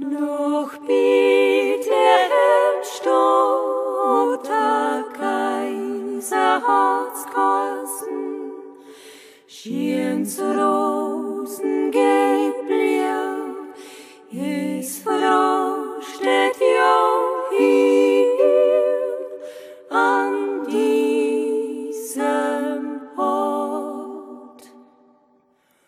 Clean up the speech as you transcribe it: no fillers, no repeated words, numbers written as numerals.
noch Bethlehem steht der Kaiser hat's geheißen, schien zur